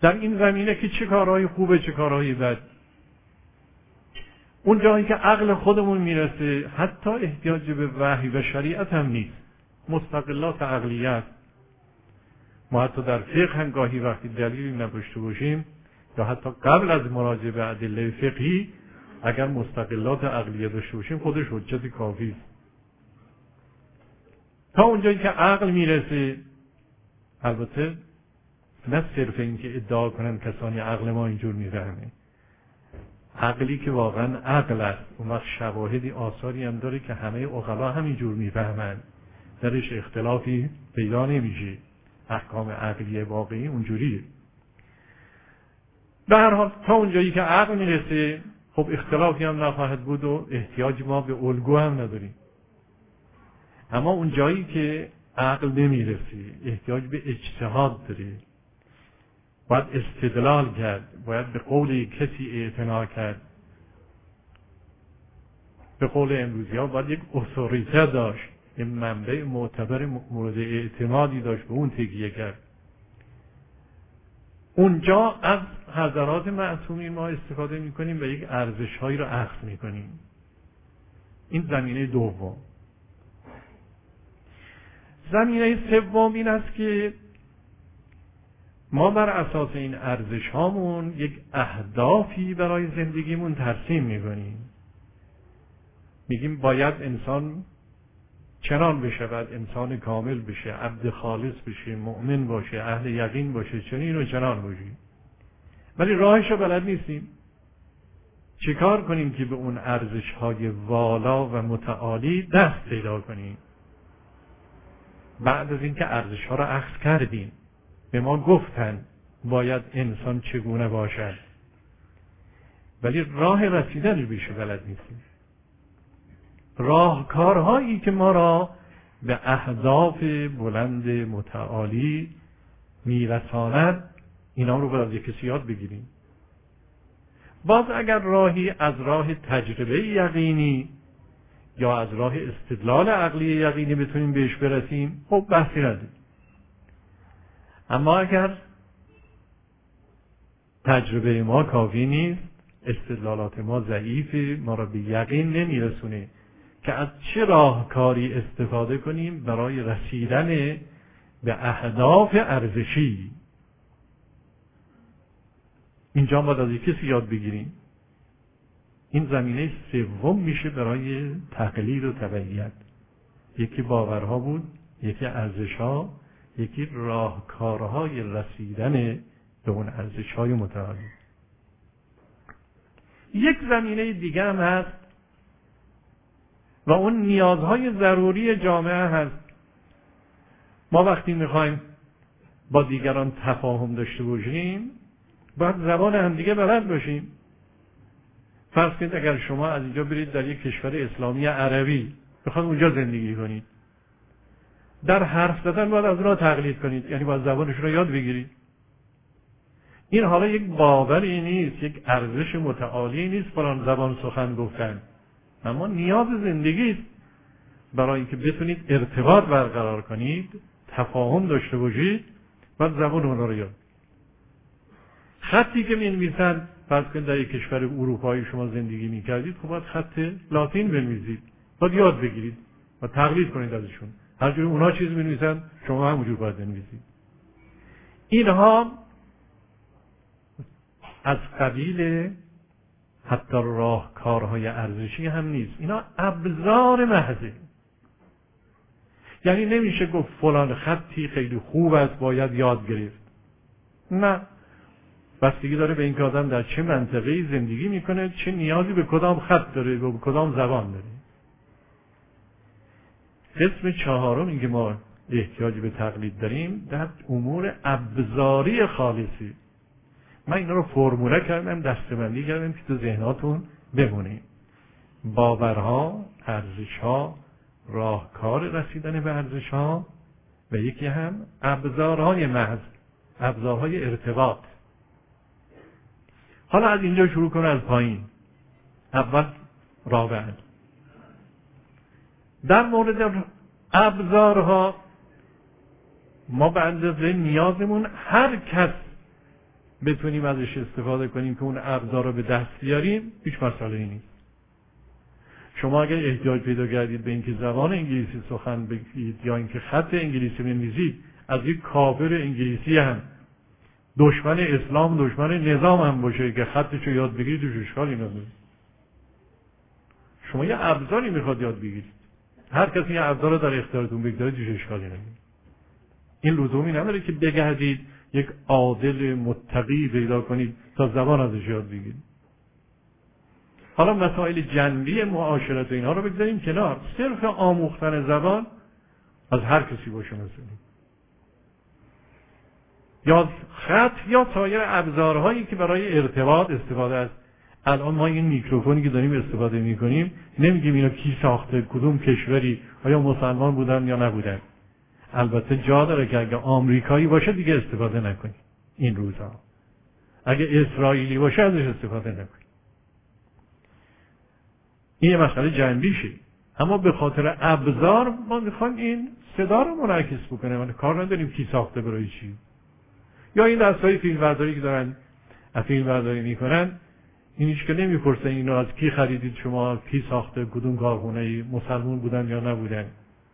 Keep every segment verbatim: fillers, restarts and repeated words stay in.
در این زمینه که چه کارهای خوبه چه کارهای بد. اون جایی که عقل خودمون میرسه حتی احتیاج به وحی و شریعت هم نیست، مستقلات عقلیت. ما حتی در فقه هم گاهی وقتی دلیلی نداشته باشیم یا حتی قبل از مراجعه به ادله فقهی اگر مستقلات عقلیه داشته باشیم خودش حجت کافی است. تا اونجایی که عقل میرسه، البته نه صرف این که ادعا کنن کسانی عقل ما اینجور میفهمه، عقلی که واقعا عقل است اون وقت شواهدی آثاری هم داره که همه عقلا همینجور میفهمن، درش اختلافی پیدا نمیشه، احکام عقلی واقعی اونجوریه. به هر حال تا اونجایی که عقل میرسه خب اختلافی هم نخواهد بود و احتیاج ما به الگو هم نداریم. اما اون جایی که عقل نمیرسه احتیاج به اجتهاد داره، باید استدلال کرد، باید به قول کسی اعتنا کرد. به قول امروزی ها باید یک اتوریته داشت، یک منبع معتبر مورد اعتمادی داشت، به اون تکیه کرد. اونجا از حضرات معصومین ما استفاده میکنیم و یک ارزش هایی رو اخذ میکنیم. این زمینه دوم. زمینه سوم این است که ما بر اساس این ارزش هامون یک اهدافی برای زندگیمون ترسیم میکنیم. میگیم باید انسان چنان بشود، انسان کامل بشه، عبد خالص بشه، مؤمن باشه، اهل یقین باشه، چنین و چنان باشه. ولی راهش رو بلد نیستیم. چیکار کنیم که به اون ارزش های والا و متعالی دست پیدا کنیم؟ بعد از اینکه ارزش ها رو اخذ کردیم، به ما گفتن باید انسان چگونه باشد، ولی راه رسیدنش بشه بلد نیستیم. راهکارهایی که ما را به اهداف بلند متعالی میرساند، اینا رو باید از کسی یاد بگیریم. باز اگر راهی از راه تجربه یقینی یا از راه استدلال عقلی یقینی بتونیم بهش برسیم، خب بحثی نداریم. اما اگر تجربه ما کافی نیست، استدلالات ما ضعیفه، ما را به یقین نمیرسونه که از چه راهکاری استفاده کنیم برای رسیدن به اهداف ارزشی. اینجا باید از کسی یاد بگیریم. این زمینه سوم میشه برای تقلید و تبعیت. یکی باورها بود، یکی ارزشها، یکی راهکارهای رسیدن به اون ارزشهای متعالی. یک زمینه دیگه هم هست و اون نیازهای ضروری جامعه هست. ما وقتی میخوایم با دیگران تفاهم داشته باشیم باید زبان همدیگه بلد باشیم. فرض کنید اگر شما از اینجا برید در یک کشور اسلامی عربی بخواید اونجا زندگی کنید، در حرف زدن باید از اونها تقلید کنید، یعنی باید زبانشون رو یاد بگیرید. این حالا یک باوری نیست، یک ارزش متعالی نیست فلان زبان سخن گفتن، اما نیاز زندگی است. برای اینکه بتونید ارتباط برقرار کنید، تفاهم داشته باشید، باید زبان اونها رو یاد. خطی که می‌نویسن، فرض کنید در یک کشور اروپایی شما زندگی می‌کردید، خب باید خط لاتین بنویسید، باید یاد بگیرید و تقلید کنید ازشون. هر جوری اونها چیز می‌نویسن شما همونجور باید بنویسید. اینها از قبیل حتی راهکارهای ارزشی هم نیست، اینا ابزار محضه. یعنی نمیشه گفت فلان خطی خیلی خوب است باید یاد گرفت. نه، بستگی داره به اینکه آدم در چه منطقه‌ای زندگی میکنه، چه نیازی به کدام خط داره و به کدام زبان داره. قسم چهارم این که ما احتیاج به تقلید داریم در امور ابزاری خالصی. من اینا رو فرموله کردم، دسته‌بندی کردم که تو ذهناتون بمونه. باورها، ارزشها، راهکار رسیدن به ارزشها و یکی هم ابزارهای محض، ابزارهای ارتباط. حالا از اینجا شروع کنه از پایین. اول رابعا در مورد ابزارها ما به اندازه نیازمون هر کس بتونیم ازش استفاده کنیم که اون ابزار رو به دست بیاریم، هیچ مسئله‌ای نیست. شما اگر احتیاج پیدا کردید به اینکه زبان انگلیسی سخن بگید یا اینکه خط انگلیسی بنویسید، از یک کافر انگلیسی هم دشمن اسلام، دشمن نظام هم باشه که خطش رو یاد بگیرید، توش اشکالی نداره. شما یه ابزاری میخواد یاد بگیرید، هر کسی یه ابزار رو در اختیارتون بگذاره، توش اشکالی نداره. این لزومی نداره که بگردید یک عادل متقی پیدا کنید تا زبان ازش یاد بگیرید. حالا مسائل جنبی معاشرت و اینها رو بگذاریم کنار، صرف آموختن زبان از هر کسی باشه، مثلا یا خط یا سایر ابزارهایی که برای ارتباط استفاده است. الان ما این میکروفونی که داریم استفاده میکنیم نمیگیم اینو کی ساخته، کدوم کشوری، آیا مسلمان بودن یا نبودن. البته جا داره که اگه آمریکایی باشه دیگه استفاده نکنی این روزها، اگه اسرائیلی باشه ازش استفاده نکنی. این یه مسئله جنبیشه، اما به خاطر ابزار ما میخوایم این صدا رو منعکس بکنه، ما کار نداریم کی ساخته برای چی. یا این دستای فیلم برداری که دارن فیلم برداری میکنن، این هیچ که نمیپرسه اینو از کی خریدید شما، کی ساخته، کدوم کارخونه، مسلمان بودن یا نبودن.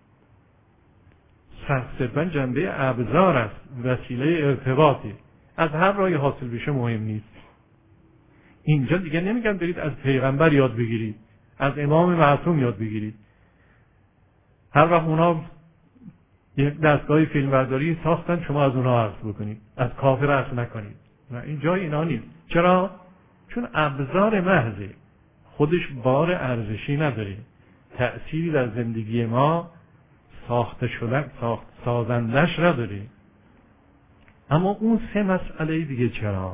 صرفاً جنبه ابزار است، وسیله ارتباطی، از هر راهی حاصل بشه مهم نیست. اینجا دیگه نمیگم برید از پیغمبر یاد بگیرید، از امام معصوم یاد بگیرید. هر وقت اونا یک دستگاه فیلم برداری ساختن شما از اونها عرض بکنید، از کافر عرض نکنید. نه، این جای اینا نیست. چرا؟ چون ابزار محضه، خودش بار ارزشی نداره، تأثیری در زندگی ما ساخته شدن ساخت سازندش نداره. اما اون سه مسئله دیگه چرا؟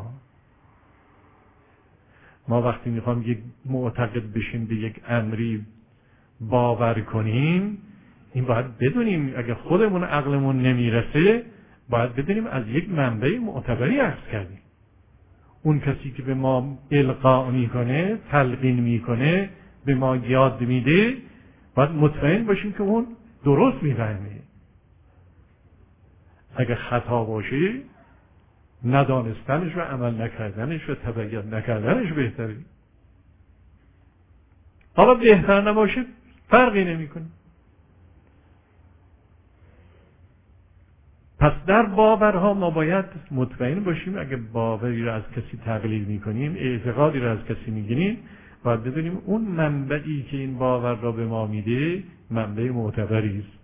ما وقتی میخوام یک معتقد بشیم به یک امری باور کنیم، این باید بدونیم، اگه خودمون عقلمون نمیرسه باید بدونیم از یک منبع معتبری عرض کردیم. اون کسی که به ما القا میکنه، تلقین میکنه، به ما یاد میده، باید مطمئن باشیم که اون درست میفهمه. اگه خطا باشه ندانستنش و عمل نکردنش و تبیین نکردنش بهتره. حالا بهتر نباشه فرقی نمیکنه. پس در باورها ما باید مطمئن باشیم، اگه باوری را از کسی تقلید میکنیم، اعتقادی را از کسی میگیریم، باید بدونیم اون منبعی که این باور را به ما میده منبع معتبری است.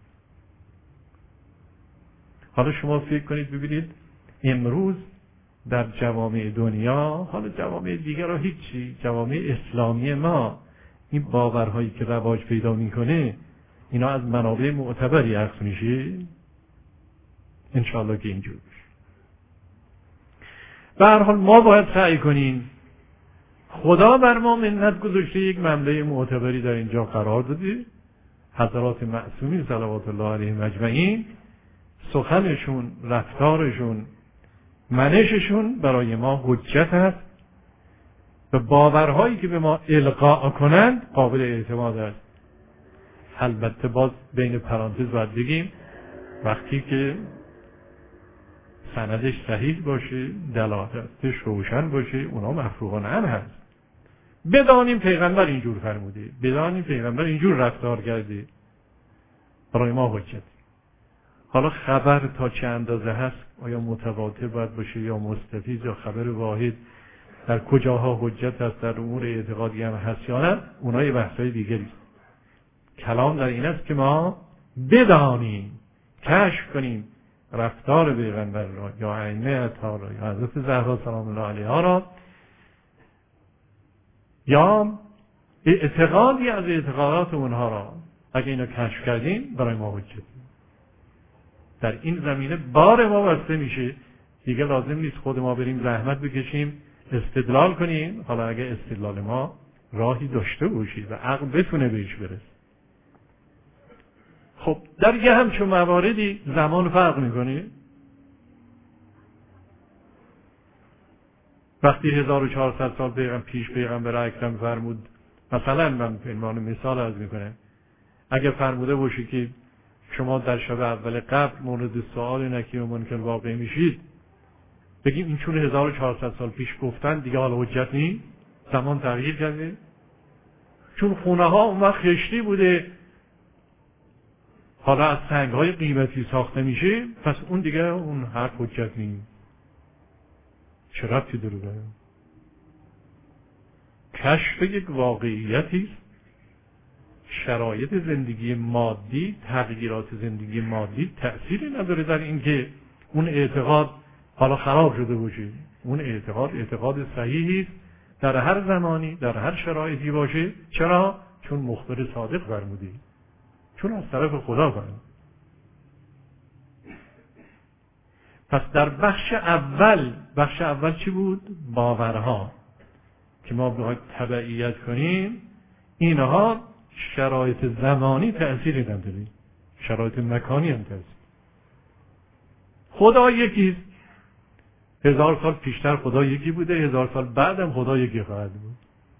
حالا شما فکر کنید ببینید امروز در جوامع دنیا، حالا جوامع دیگر را هیچی، جوامع اسلامی ما، این باورهایی که رواج پیدا میکنه اینا از منابع معتبری اخذ میشه؟ انشاءالله که اینجور بشه. به هر حال ما باید سعی کنیم، خدا بر ما منت گذاشته، یک منبع معتبری در اینجا قرار داده، حضرات معصومین صلوات الله علیهم اجمعین، سخنشون، رفتارشون، منششون برای ما حجت است و باورهایی که به ما القا کنند قابل اعتماد است. البته باز بین پرانتز باید بگیم وقتی که سندش صحیح باشه، دلالتش روشن باشه، اونا مفروغان عنه هست. بدانیم پیغمبر اینجور فرموده، بدانیم پیغمبر اینجور رفتار کرده، برای ما حجت. حالا خبر تا چه اندازه هست، آیا متواتر باید باشه یا مستفیض یا خبر واحد، در کجاها حجت هست، در امور اعتقادی هم هست یا نه، اونها یه بحثای دیگری است. کلام در این است که ما بدانیم، کشف کنیم رفتار پیغمبر را یا ائمه اطهار را یا حضرت زهرا سلام الله علیها را، یا اعتقادی از اعتقادات اونها را اگه اینو کشف کردیم برای ما حجت. در این زمینه بار ما بسته میشه، دیگه لازم نیست خود ما بریم زحمت بکشیم استدلال کنیم، حالا اگه استدلال ما راهی داشته باشید و عقل بتونه بهش برسه. خب در یه همچون مواردی زمان فرق میکنه. وقتی هزار و چهارصد سال پیغمبر پیش پیغمبر اکرم فرمود، مثلا من به عنوان مثال عرض میکنم، اگه فرموده باشه که شما در شب اول قبل مورد سؤال نکیر و منکر واقع میشید، بگیم این چون هزار و چهارصد سال پیش گفتن دیگه حالا حجت نیست؟ زمان تغییر کرده؟ چون خونه ها اون وقت خشتی بوده حالا از سنگ های قیمتی ساخته میشه، پس اون دیگه اون حرف حجت نیست. چه ربطی داره به کشف یک واقعیتی است. شرایط زندگی مادی، تغییرات زندگی مادی تأثیری نداره در اینکه اون اعتقاد حالا خراب شده باشه. اون اعتقاد اعتقاد صحیحی است در هر زمانی، در هر شرایطی باشه. چرا؟ چون مخبر صادق فرموده، چون از طرف خدا فرموده. پس در بخش اول، بخش اول چی بود؟ باورها که ما باید تبعیت کنیم. اینها شرایط زمانی تأثیری نداره، شرایط مکانی هم تأثیر. خدا یکیست. هزار سال پیشتر خدا یکی بوده، هزار سال بعدم خدا یکی خواهد بود.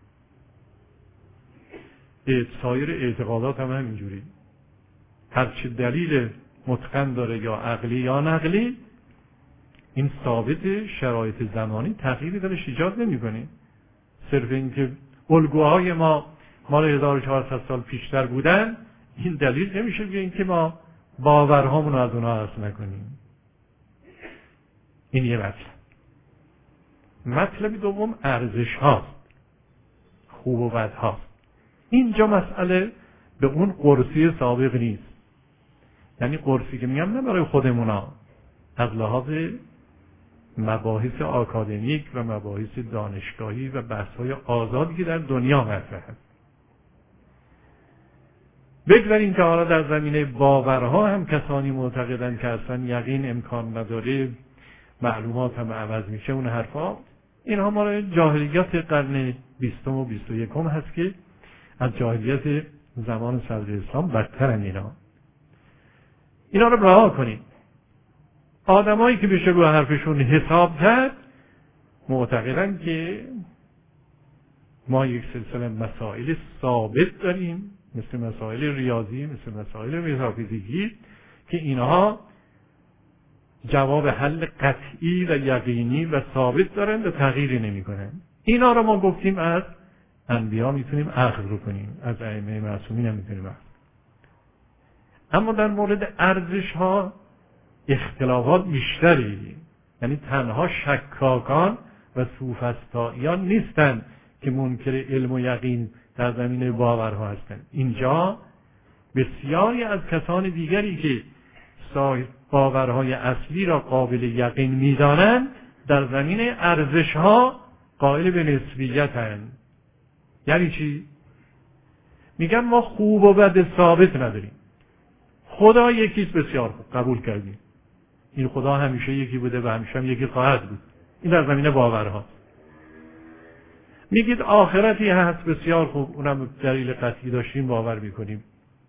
سایر اعتقادات هم همینجوری. هرچی دلیل متقن داره یا عقلی یا نقلی، این ثابت شرایط زمانی تغییری درش ایجاد نمی‌کنه. صرف اینکه الگوهای ما مال هزار و چهارصد سال پیشتر بودن، این دلیل نمیشه که اینکه ما باورهامون رو از اونها حذف نکنیم. این یه مطلب. مطلب دوم ارزش هاست، خوب و بد هاست. اینجا مسئله به اون قرصی سابق نیست. یعنی قرصی که میگم نه برای خودمونا، از لحاظ مباحث آکادمیک و مباحث دانشگاهی و بحث‌های آزادی که در دنیا مطرح است. بگذاریم که حالا در زمینه باورها هم کسانی معتقدند که اصلا یقین امکان نداره، معلومات هم عوض میشه، اون حرفا، اینها مال جاهلیت قرن بیستم و بیست و یکم هست که از جاهلیت زمان صدر اسلام بدترن. اینا اینا رو رها کنید. آدمایی که بشه رو حرفشون حساب کرد معتقدن که ما یک سلسله مسائل ثابت داریم، مثل مسائل ریاضی، مثل مسائل متافیزیکی، که اینها جواب حل قطعی و یقینی و ثابت دارن و تغییری نمی کنن. اینا رو ما گفتیم از انبیا میتونیم اخذ رو کنیم، از ائمه معصومین هم میتونیم اخذ. اما در مورد ارزش ها اختلافات بیشتری. یعنی تنها شکاکان و سوفسطائیان نیستن که منکر علم و یقین در زمینه باورها هستند. اینجا بسیاری از کسان دیگری که باورهای اصلی را قابل یقین می‌دانند در زمینه ارزش‌ها قائل به نسبیت‌اند. یعنی چی؟ میگن ما خوب و بد ثابت نداریم. خدا یکیست، بسیار خوب، قبول کردیم. این خدا همیشه یکی بوده و همیشه هم یکی خواهد بود. این در زمینه باورها. میگید آخرتی هست، بسیار خوب، اونم دلیل قطعی داشتیم، باور میکنیم.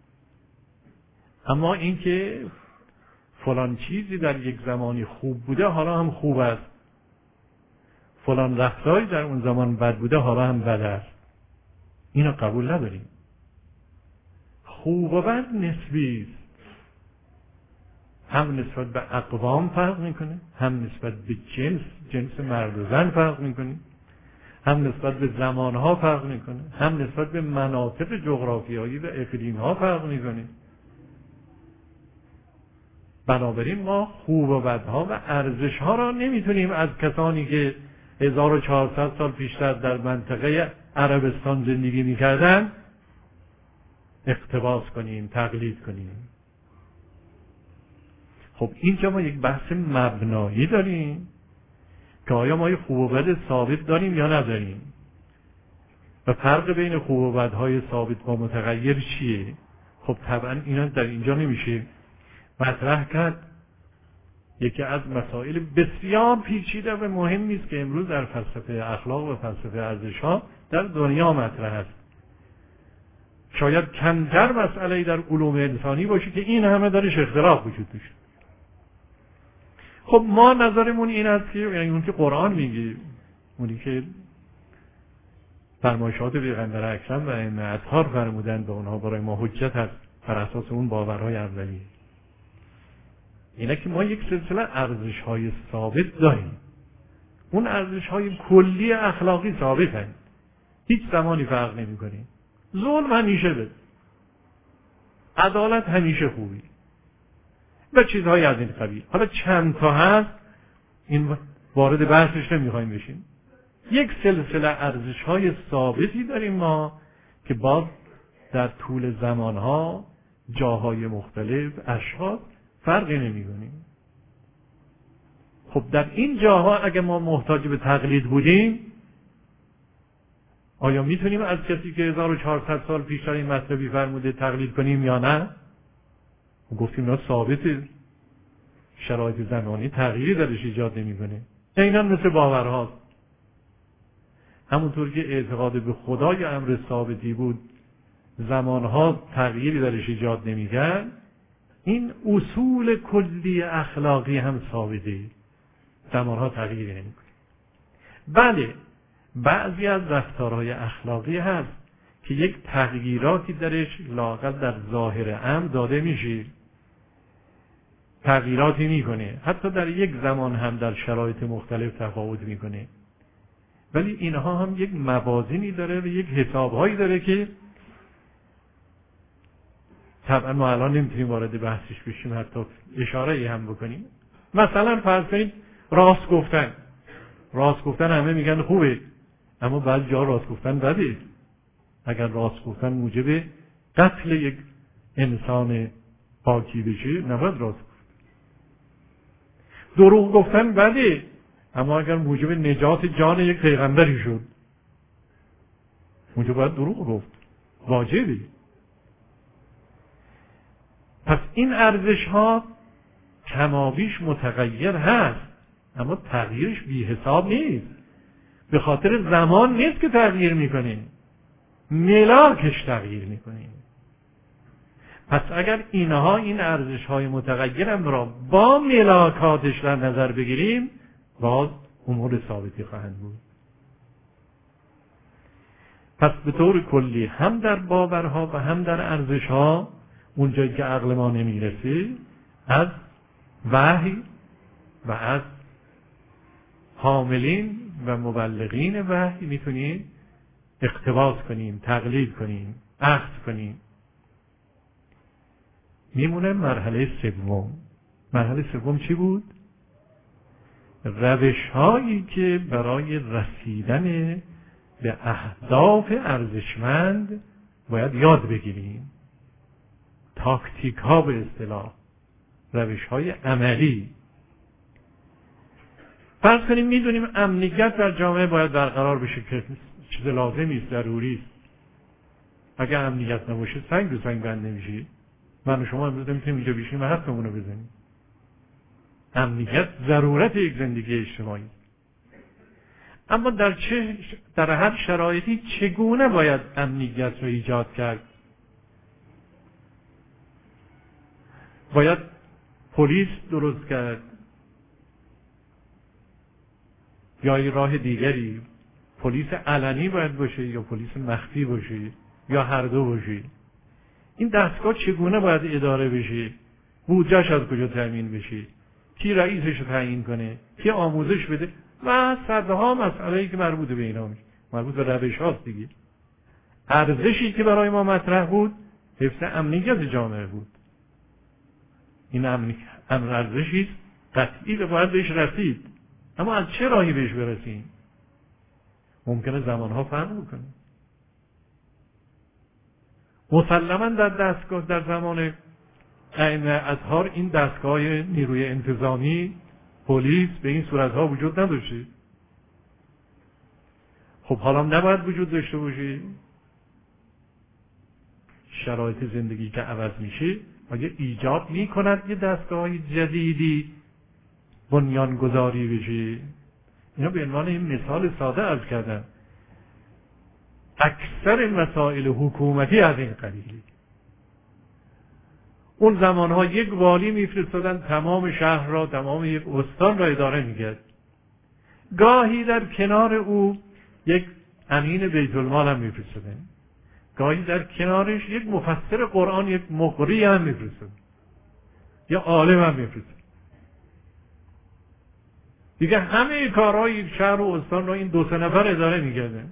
اما اینکه فلان چیزی در یک زمانی خوب بوده حالا هم خوب است، فلان رفتاری در اون زمان بد بوده حالا هم بد است، اینو قبول نداریم. خوب و بد نسبی است. هم نسبت به اقوام فرق میکنه، هم نسبت به جنس، جنس مرد و زن فرق میکنه، هم نسبت به زمانها فرق میکنه، هم نسبت به مناطق جغرافیایی و اقلیمها فرق میکنه. بنابراین ما خوب و بدها و ارزشها را نمیتونیم از کسانی که هزار و چهارصد سال پیشتر در منطقه عربستان زندگی میکردن اقتباس کنیم، تقلید کنیم. خب اینجا ما یک بحث مبنایی داریم که آیا ما یک خوب و بد ثابت داریم یا نداریم و فرق بین خوب و بدهای ثابت با متغیر چیه؟ خب طبعا اینا در اینجا نمیشه مطرح کرد. یکی از مسائل بسیار پیچیده و مهمی است که امروز در فلسفه اخلاق و فلسفه ارزش‌ها در دنیا مطرح است. شاید کمتر مسئله در علوم انسانی باشه که این همه درش اختلاف وجود داشته. خب ما نظرمون این است که یعنی اون که قرآن میگه، اونی که فرمایشات پیغمبر اکرم و ائمه اطهار فرمودن به اونها برای ما حجت هست بر اساس اون باورهای اولیه. اینه که ما یک سلسله ارزش‌های ثابت داریم اون ارزش های کلی اخلاقی ثابتن، هیچ زمانی فرق نمی کنه. ظلم همیشه بده، عدالت همیشه خوبی و چیزهای از این قبیل. حالا چند تا هست این وارد بحثش نمیخوایم بشیم. یک سلسله ارزش های ثابتی داریم ما که باز در طول زمانها جاهای مختلف اشخاص فرقی نمی کنیم. خب در این جاها اگه ما محتاج به تقلید بودیم، آیا میتونیم از کسی که هزار و چهارصد سال پیشتر این مطلبی فرموده تقلید کنیم یا نه؟ گفتیم نه، ثابته، شرایط زمانی تغییری درش ایجاد نمیکنه. عیناً مثل باورهاست. همونطور که اعتقاد به خدا یا امر ثابتی بود زمانها تغییری درش ایجاد نمیکرد، این اصول کلی اخلاقی هم ثابته، زمانها تغییری نمیکنه. بله، بعضی از رفتارهای اخلاقی هست که یک تغییراتی درش لااقل در ظاهر امر داده میشه، تغییراتی میکنه، حتی در یک زمان هم در شرایط مختلف تفاوت میکنه، ولی اینها هم یک موازینی داره و یک حسابهایی داره که طبعا ما الان نمیتونیم وارد بحثش بشیم، حتی اشاره ای هم بکنیم. مثلا فرض کنید راست گفتن، راست گفتن همه میگن خوبه، اما بعضی جا راست گفتن بده. اگر راست گفتن موجب قتل یک انسان پاکی بشه نباید راست گفت. دروغ گفتن بده، اما اگر موجب نجات جان یک پیغمبری شد اونجا باید دروغ گفت، واجبی. پس این ارزش ها کمابیش متغیر هست، اما تغییرش بی حساب نیست. به خاطر زمان نیست که تغییر میکنه، ملاکش تغییر میکنه. پس اگر اینها این ارزش های متغیرم را با ملاکاتش در نظر بگیریم، باز امور ثابتی خواهند بود. پس به طور کلی هم در باورها و هم در ارزشها اونجایی که عقل ما نمیرسه، از وحی و از حاملین و مبلغین وحی میتونیم اقتباس کنیم، تقلید کنیم، اخذ کنیم. میمونه مرحله سوم. مرحله سوم چی بود؟ روش هایی که برای رسیدن به اهداف ارزشمند باید یاد بگیریم. تاکتیک ها به اصطلاح، روش های عملی. فرض کنیم میدونیم امنیت در جامعه باید برقرار بشه که چیز لازمی است، ضروری است. اگر امنیت نباشه سنگ رو سنگ بند نمیشه. من و شما امروز نمیتونیم اینجا بشیم و حرفمون رو بزنیم. امنیت ضرورت یک زندگی اجتماعی. اما در چه در هر شرایطی چگونه باید امنیت رو ایجاد کرد؟ باید پلیس درست کرد یا ای راه دیگری؟ پلیس علنی باید باشه یا پلیس مخفی باشه یا هر دو باشه؟ این دستگاه چگونه باید اداره بشه؟ بودجه‌اش از کجا تامین بشه؟ کی رئیسش رو تعیین کنه؟ کی آموزش بده؟ و صدها مسئله‌ای که مربوط به اینا میشه، مربوط به روش هاست دیگه. ارزشی که برای ما مطرح بود حفظ امنیت جامعه بود. این امنیت امر ارزشی است قطعی و باید بهش رسید. اما از چه راهی بهش برسیم؟ ممکنه زمانها فرق بکنه. مسلماً در دستگاه در زمان ائمه اطهار این دستگاه نیروی انتظامی، پلیس به این صورتها وجود نداشته. خب حالا نباید وجود داشته باشه. شرایط زندگی که عوض میشه آیا ایجاب میکند یه دستگاه جدیدی بنیانگذاری بشه؟ اینا به عنوان این مثال ساده عرض کردم. اکثر مسائل حکومتی از این قبیله. اون زمانها یک والی میفرستادن تمام شهر را، تمام یک استان را اداره میکرد. گاهی در کنار او یک امین بیت المال هم میفرستادن، گاهی در کنارش یک مفسر قرآن، یک مقری هم میفرستادن، یا عالم هم میفرستادن. دیگه همه کارهای شهر و استان رو این دو سه نفر اداره می‌کردن.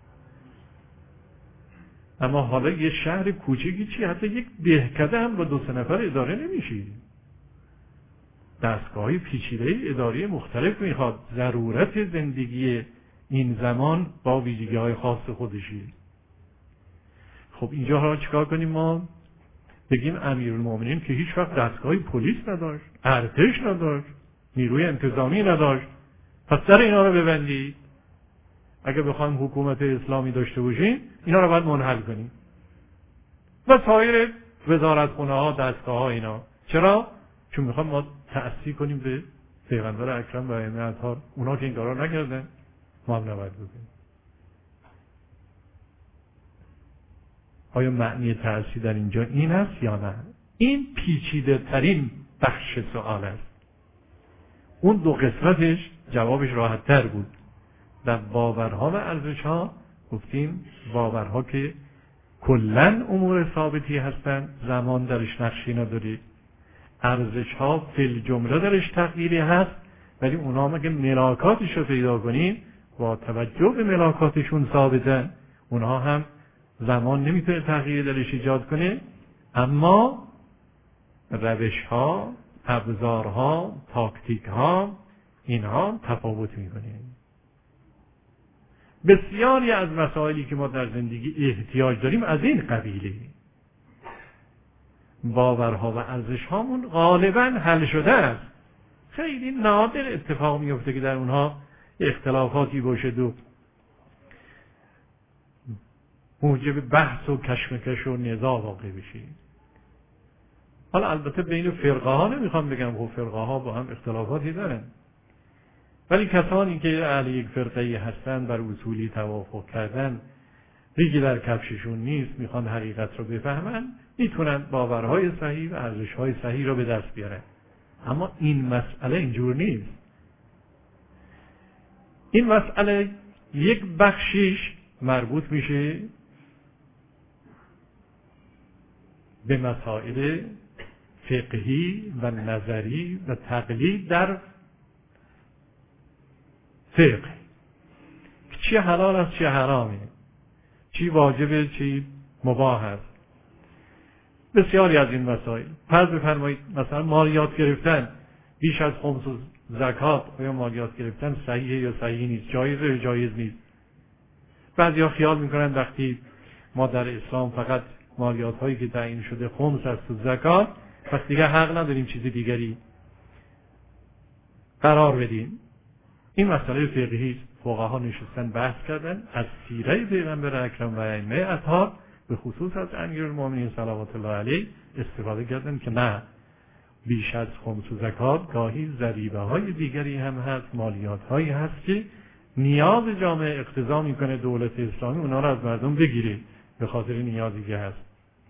اما حالا یه شهر کوچیکی چی، حتی یک دهکده هم با دو سه نفر اداره نمیشه. دستگاه‌های پیچیده اداری مختلف میخواد. ضرورت زندگی این زمان با ویژگی‌های خاص خودشی. خب اینجا حالا چیکار کنیم ما؟ بگیم امیرالمومنین که هیچ وقت دستگاه پلیس نداشت، ارتش نداشت، نیروی انتظامی نداشت، پس در اینا رو ببندید. اگه بخوایم حکومت اسلامی داشته باشیم اینا رو باید منحل کنیم و سایر وزارتخونه ها، دستگاه ها اینا. چرا؟ چون میخوام ما تأسی کنیم به پیغمبر اکرم و ائمه اطهار. اونا که این کارا نکردن ما هم نباید بکنیم. آیا معنی تأسی در اینجا این است یا نه؟ این پیچیده ترین بخش سوال است. اون دو قسمتش جوابش راحت تر بود. در باورها و ارزش‌ها گفتیم باورها که کلاً امور ثابتی هستند، زمان درش نقشی نداره. ارزش‌ها فی الجمله درش تغییری هست، ولی اونا هم اگه ملاکاتش رو پیدا کنیم با توجه به ملاکاتشون ثابتن. اونها هم زمان نمیتونه تغییر درش ایجاد کنه، اما روش‌ها، ابزارها، تاکتیک‌ها اینها تفاوت میکنه. بسیاری از مسائلی که ما در زندگی احتیاج داریم از این قبیله. باورها و ارزش‌هامون غالباً حل شده است. خیلی نادر اتفاق میفته که در اونها اختلافاتی باشه و موجب بحث و کشمکش و نزاع واقع بشه. حالا البته بین فرقه ها نمیخوام بگم خب فرقه ها با هم اختلافاتی دارن، ولی کسانی که اهل یک فرقه‌ای هستن بر اصولی توافق کردن، ریگی در کفششون نیست، میخوان حقیقت رو بفهمن، میتونن باورهای صحیح و ارزش‌های صحیح رو به دست بیارن. اما این مسئله اینجور نیست. این مسئله یک بخشیش مربوط میشه به مسائل فقهی و نظری و تقلید در فقه. چی حلال است چی حرامه، چی واجبه چی مباح است. بسیاری از این مسائل فرض بفرمایید مثلا مالیات گرفتن بیش از خمس و زکات، آیا مالیات گرفتن صحیحه یا صحیح نیست، جایزه یا جایز نیست. بعضیا خیال میکنن وقتی ما در اسلام فقط مالیات هایی که تعیین شده خمس است و زکات، پس دیگه حق نداریم چیز دیگری قرار بدیم. این مسئله فقهی است. فقها نشستن بحث کردن، از سیره پیغمبر اکرم و ائمه اطهار به خصوص از امیرالمومنین صلوات الله علیه استفاده کردن که نه، بیش از خمس و زکات گاهی ضریبه های دیگری هم هست، مالیات هایی هست که نیاز جامعه اقتضا میکنه دولت اسلامی اونا رو از مردم بگیره به خاطر نیازی که هست.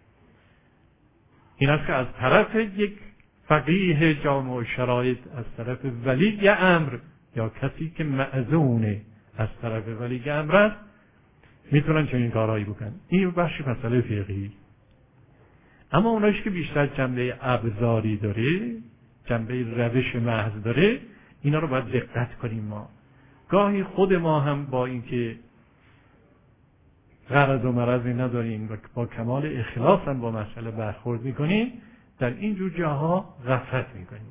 این است که از طرف یک فقیه جامع و شرایط، از طرف ولی امر یا کسی که معزونه از طرف ولی امر است، میتونن چنین کارهایی بکنن. این بخشی مسئله فقهی. اما اونایش که بیشتر جنبه ابزاری داره، جنبه روش محض داره، اینا رو باید دقت کنیم. ما گاهی خود ما هم با اینکه غرض و مرضی نداریم و با کمال اخلاص هم با مسئله برخورد میکنیم، در این جور جاها غفلت میکنیم.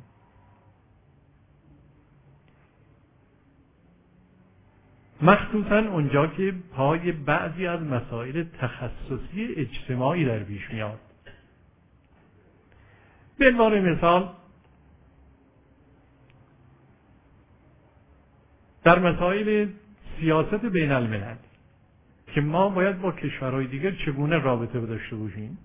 مخصوصا اونجا که پای بعضی از مسائل تخصصی اجتماعی در پیش میاد. به عنوان مثال در مسائل سیاست بین الملل که ما باید با کشورهای دیگر چگونه رابطه داشته باشیم،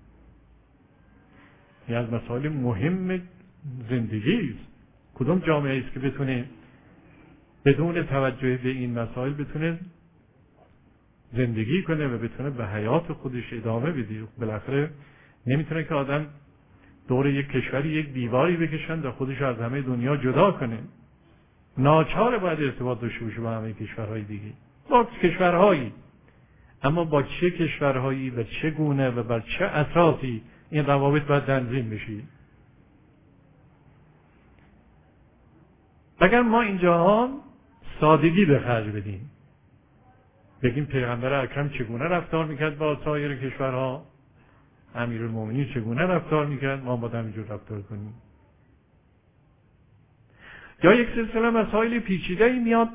این از مسائل مهم زندگی است. کدوم جامعه است که بتونه بدون توجه به این مسائل بتونه زندگی کنه و بتونه به حیات خودش ادامه بده؟ بالاخره نمیتونه که آدم دور یک کشوری یک دیواری بکشن و خودش از همه دنیا جدا کنه. ناچار باید ارتباط داشته باشه با همه کشورهای دیگه، با کشورهایی. اما با چه کشورهایی و چه گونه و بر چه اساسی این روابط باید تنظیم بشه؟ اگر ما اینجاها سادگی به خرج بدیم، بگیم پیغمبر اکرم چگونه رفتار میکرد با سایر کشورها، امیرالمومنین چگونه رفتار میکرد، ما باید همینجور رفتار کنیم. یا یک سلسله مسائل پیچیده‌ای میاد،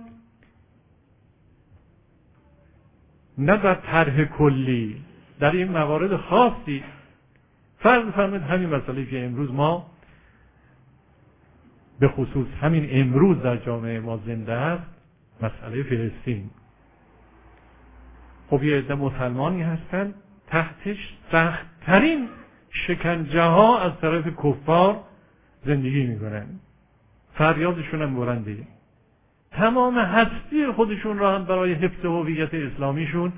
نه در طرح کلی، در این موارد خاصی. فرض فرمایید همین مسئله که امروز ما به خصوص همین امروز در جامعه ما زنده است، مسئله فلسطین. خب یه عده مسلمانی هستن تحتش سخت‌ترین شکنجه ها از طرف کفار زندگی میکنن، فریادشون هم بلنده، تمام هستی خودشون را هم برای حفظ هویت اسلامیشون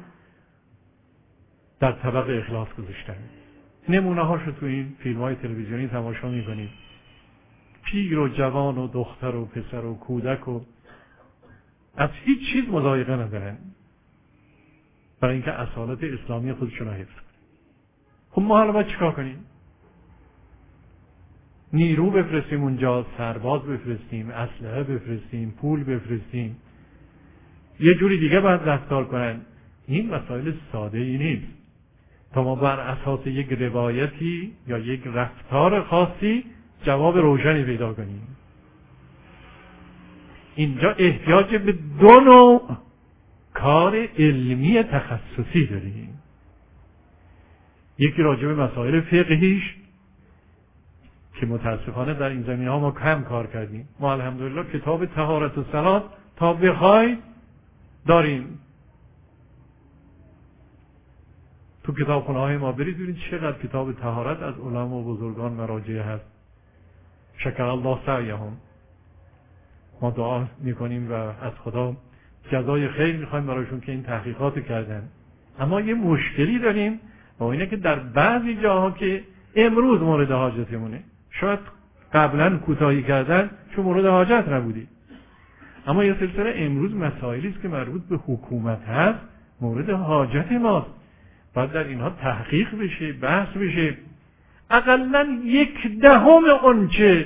در طبق اخلاص گذاشتن. نمونه هاشو تو این فیلم های تلویزیونی تماشا میکنید، پیر و جوان و دختر و پسر و کودک و از هیچ چیز مضایقه ندارن برای اینکه اصالت اسلامی خودشون رو حفظ کنن. خب ما حالا باید چیکار کنیم؟ نیرو بفرستیم اونجا، سرباز بفرستیم، اسلحه بفرستیم، پول بفرستیم، یه جوری دیگه باید رفتار کنن؟ این مسائل ساده ای نیست تا ما بر اساس یک روایتی یا یک رفتار خاصی جواب روشنی پیدا کنیم. اینجا احتیاج به دو نوع کار علمی تخصصی داریم. یکی راجع به مسائل فقهیش که متاسفانه در این زمینه ها ما کم کار کردیم. ما الحمدلله کتاب طهارت و صلات تا بخوای داریم. تو کتابخانه های ما برید ببینید چقدر کتاب طهارت از علما و بزرگان مراجع هست. شکر الله سعیهم. ما دعا میکنیم و از خدا جزای خیر میخوایم برایشون که این تحقیقات کردن. اما یه مشکلی داریم و اینه که در بعضی جاها که امروز مورد حاجتمونه، شاید قبلا کوتاهی کردن چون مورد حاجت نبودی، اما یه سلسله امروز مسائلی است که مربوط به حکومت هست، مورد حاجت ماست، باید در اینها تحقیق بشه، بحث بشه. اقلا یک دهم اونچه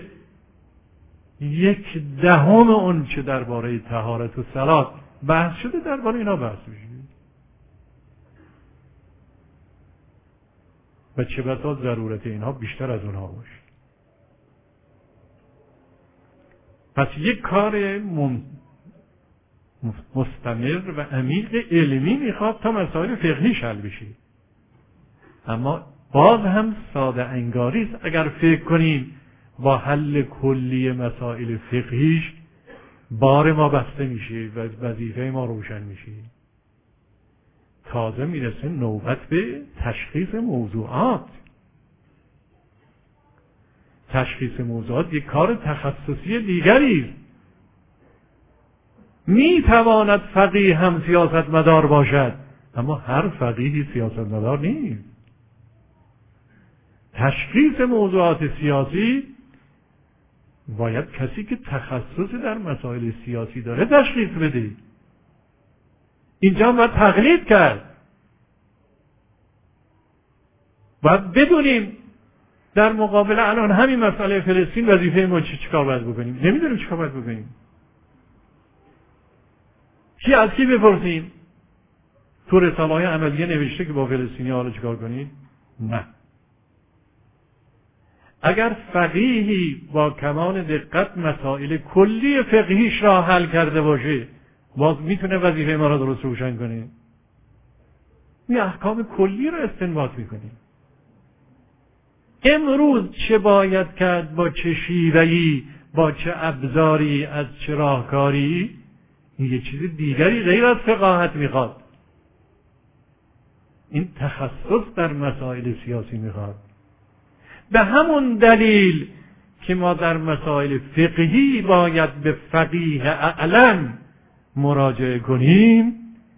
یک دهم اونچه درباره طهارت و صلات بحث شده درباره اینا بحث بشه. و چه بسا ضرورت اینها بیشتر از اونها باشه. پس یک کار مستمر و عمیق علمی میخواد تا مسائل فقهی حل بشه. اما باز هم ساده انگاری است اگر فکر کنیم با حل کلی مسائل فقهیش بار ما بسته میشه و وظیفه ما روشن میشه. تازه میرسه نوبت به تشخیص موضوعات. تشخیص موضوعات یک کار تخصصی دیگری است. میتواند فقیه هم سیاستمدار باشد، اما هر فقیهی سیاستمدار نیست. تشخیص موضوعات سیاسی باید کسی که تخصص در مسائل سیاسی داره تشخیص بده. اینجا باید تقلید کرد. باید بدونیم در مقابل الان همین مسئله فلسطین وظیفه ما چی چیکار باید بکنیم. نمیدونیم چیکار باید بکنیم. کی از کی بپرسیم؟ تو رساله های عملیه نوشته که با فلسطینی حالا چیکار کنید؟ نه. اگر فقیهی با کمان دقت مسائل کلی فقهیش را حل کرده باشه، باز میتونه وظیفه ما را درست روشن کنه. می احکام کلی را استنباط میکنیم. امروز چه باید کرد، با چه شیوهی، با چه ابزاری، از چه راهکاری، این یه چیز دیگری غیر از فقاهت میخواد. این تخصص در مسائل سیاسی میخواد. به همون دلیل که ما در مسائل فقهی باید به فقیه اعلم مراجعه کنیم،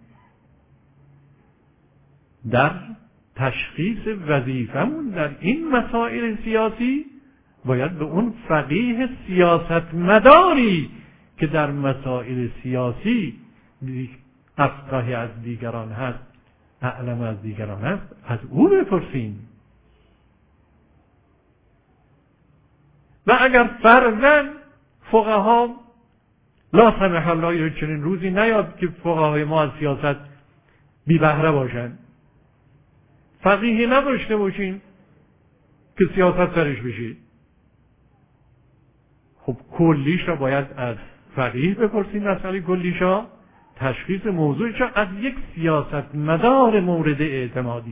در تشخیص وظیفمون در این مسائل سیاسی باید به اون فقیه سیاستمداری که در مسائل سیاسی افقه از دیگران هست، اعلم از دیگران هست، از او بپرسیم. و اگر فرضاً فقها لا سمح الله چنین روزی نیاد که فقهای ما از سیاست بی بهره باشن. فقیهی نداشته باشیم که سیاست سرش بشه. خب کلیش را باید از فقیه بپرسیم، مسئله کلیشا، تشخیص موضوعش از یک سیاست مدار مورد اعتمادی.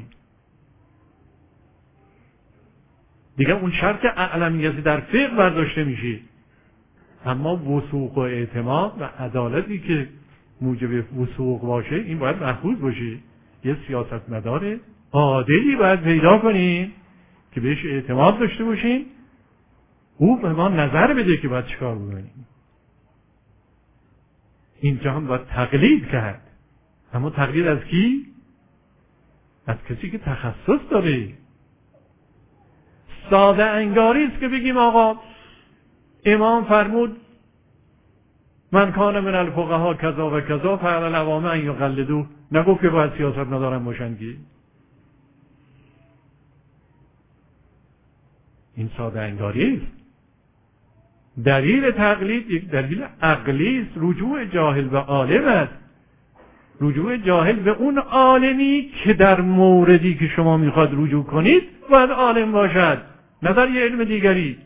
دیگه اون شرط اعلمیتی در فقه برداشته میشه، اما وثوق و اعتماد و عدالتی که موجب وثوق باشه این باید محفوظ باشه. یه سیاست مدار عادلی باید پیدا کنیم که بهش اعتماد داشته باشیم، او به ما نظر بده که باید چیکار بکنیم. اینجا هم باید تقلید کرد، اما تقلید از کی؟ از کسی که تخصص داره. ساده انگاری است که بگیم آقا امام فرمود من کان من الفقها کذا و کذا فعل العوام ان یقلدوا، نگفت که باید سیاست ندارن باشن. که این ساده انگاری است. دلیل تقلید یک دلیل عقلی است، رجوع جاهل به عالم است. رجوع جاهل به اون عالمی که در موردی که شما میخواد رجوع کنید باید عالم باشد، نه در یه علم دیگری.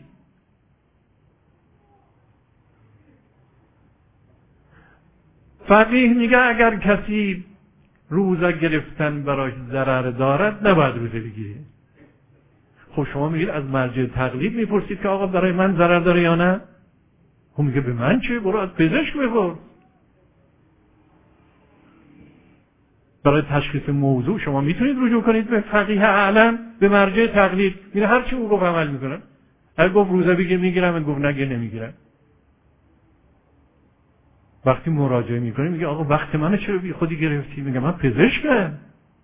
فقیه میگه اگر کسی روزه گرفتن برای ضرر دارد نباید روزه بگیره. خب شما میگید از مرجع تقلید میپرسید که آقا برای من ضرر داره یا نه؟ خب میگه به من چه؟ برو از پزشک بپرس. برای تشخیص موضوع شما میتونید رجوع کنید به فقیه اعلم، به مرجع تقلید. میره هر چی او گفت عمل میکنن. اگه گفت روزه بگیر میگیرم، اگه گفت نگیر نمیگیرم. وقتی مراجعه میکنی میگه آقا وقت منو چرا بی خودی گرفتی؟ میگه من پزشکم،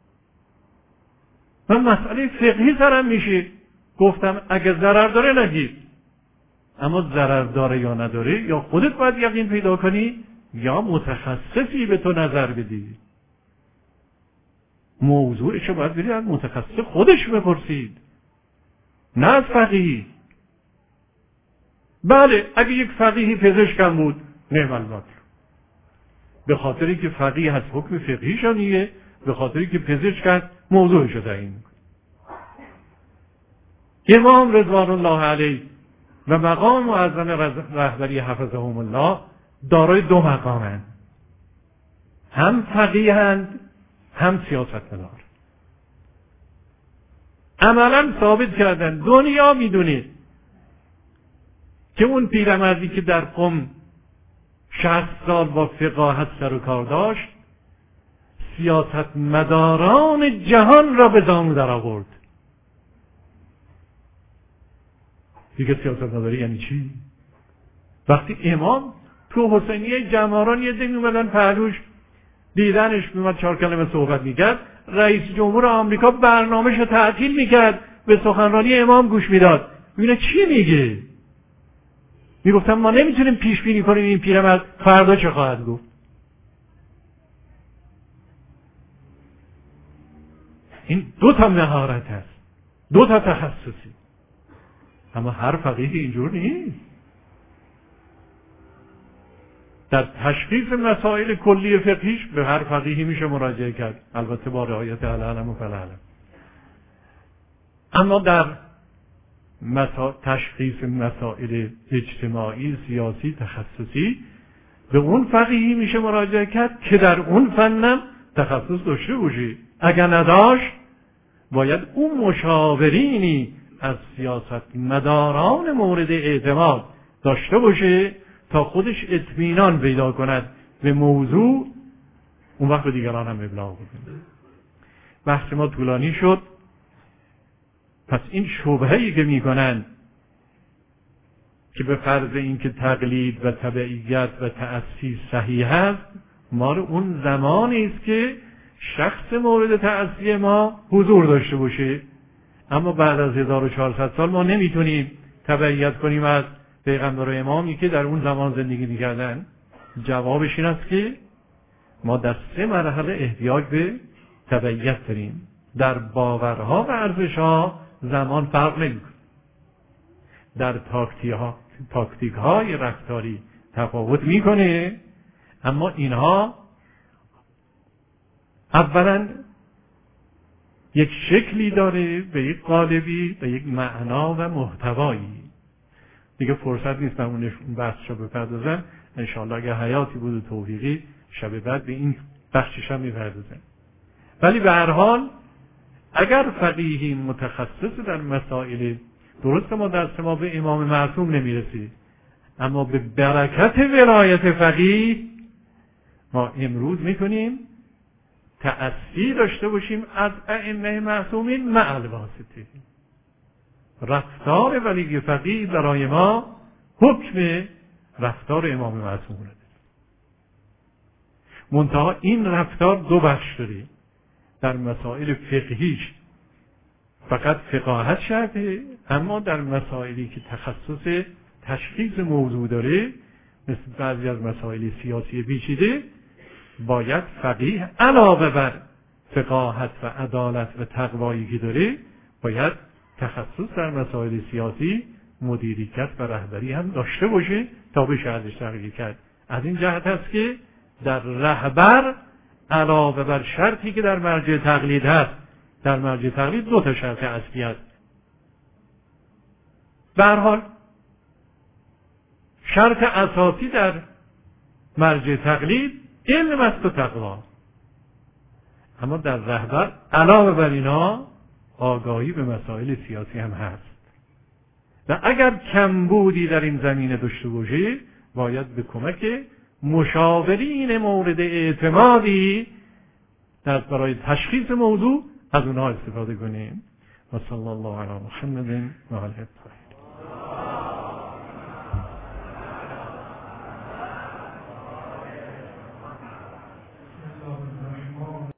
من مسئله فقهی سرم میشه. گفتم اگه ضرر داره نگیر، اما ضرر داره یا نداره یا خودت باید یقین پیدا کنی یا متخصصی به تو نظر بدی. موضوعشو باید برید از متخصص خودش بپرسید، نه از فقیه. بله اگه یک فقیهی پزشکم بود نعم المطلوب، به خاطری که فقیه هست حکم فقهیشو میگه، به خاطری که پزشک هست موضوعشو تعیین میکنه. امام رضوان الله علیه و مقام معظم رهبری حفظهم الله دارای دو مقامند، هم فقیه‌اند هم سیاستمدار. عملا ثابت کردن. دنیا میدونید که اون پیرمردی که در قم شصت سال با فقاهت سر و کار داشت، سیاست مداران جهان را به زانو در آورد. دیگه سیاست مداری یعنی چی؟ وقتی امام تو حسینیه جماران یه دمی اومدن پهلوش، دیدنش میومد چهار کلمه صحبت میکرد، رئیس جمهور آمریکا برنامه‌شو تعطیل میکرد، به سخنرانی امام گوش میداد. میبینه چی میگه؟ میگفتن ما نمیتونیم پیش بینی کنیم این پیرمرد فردا چه خواهد گفت. این دو تا مهارت هست، دو تا تخصصی. اما هر فقیه اینجور نیست. در تشخیص مسائل کلی فقهیش به هر فقیهی میشه مراجعه کرد، البته با رعایت العلم و فالعلم. اما در مسا... تشخیص مسائل اجتماعی، سیاسی، تخصصی به اون فقیهی میشه مراجعه کرد که در اون فنم تخصص داشته باشه. اگر نداشت باید اون مشاورینی از سیاست مداران مورد اعتماد داشته باشه تا خودش اطمینان پیدا کند به موضوع، اون وقت به دیگران هم ابلاغ بکنه. بحث ما طولانی شد. پس این شبهه‌ای که میکنن که به فرض اینکه تقلید و تبعیت و تأسی صحیح است، ما رو اون زمانی است که شخص مورد تأسی ما حضور داشته باشه. اما بعد از هزار و چهارصد سال ما نمیتونیم تبعیت کنیم از پیغمبر و امامی که در اون زمان زندگی میکردن. جوابش این است که ما در سه مرحله احتیاج به تبعیت داریم. در باورها و ارزشها زمان فرق نمیکنه. در تاکتیک های رفتاری تفاوت میکنه، اما اینها اولا یک شکلی داره، به یک قالبی، به یک معنا و محتوایی. دیگه فرصت نیست اون بحثشو بپردازم. انشاءالله اگر حیاتی بود و توفیقی شب بعد به این بخشش هم میپردازم. ولی به هر حال اگر فقیهی متخصص در مسائل، درست ما درس ما به امام معصوم نمیرسید، اما به برکت ولایت فقیه ما امروز میتونیم تأثیر داشته باشیم از ائمه معصومین مع الواسطه. رفتار ولی فقیه برای ما حکم رفتار امام معصوم داره. منتها این رفتار دو بخش داره. در مسائل فقهیش فقط فقاهت شرطه، اما در مسائلی که تخصص تشخیص موضوع داره، مثل بعضی از مسائل سیاسی پیچیده، باید فقیه علاوه بر فقاهت و عدالت و تقوایی که داره، باید تخصص در مسائل سیاسی، مدیریت و رهبری هم داشته باشه تا بشه ازش تغییر کرد. از این جهت است که در رهبر علاوه بر شرطی که در مرجع تقلید هست، در مرجع تقلید دو تا شرط اصلی است. به هر حال شرط اساسی در مرجع تقلید علم است و تقوا، اما در رهبر علاوه بر اینا آگاهی به مسائل سیاسی هم هست و اگر کمبودی در این زمینه داشته باشه باید به کمک مشاورین مورد اعتمادی در برای تشخیص موضوع از اونها استفاده کنیم. و صلی الله علی محمد و علیه الطاهرین.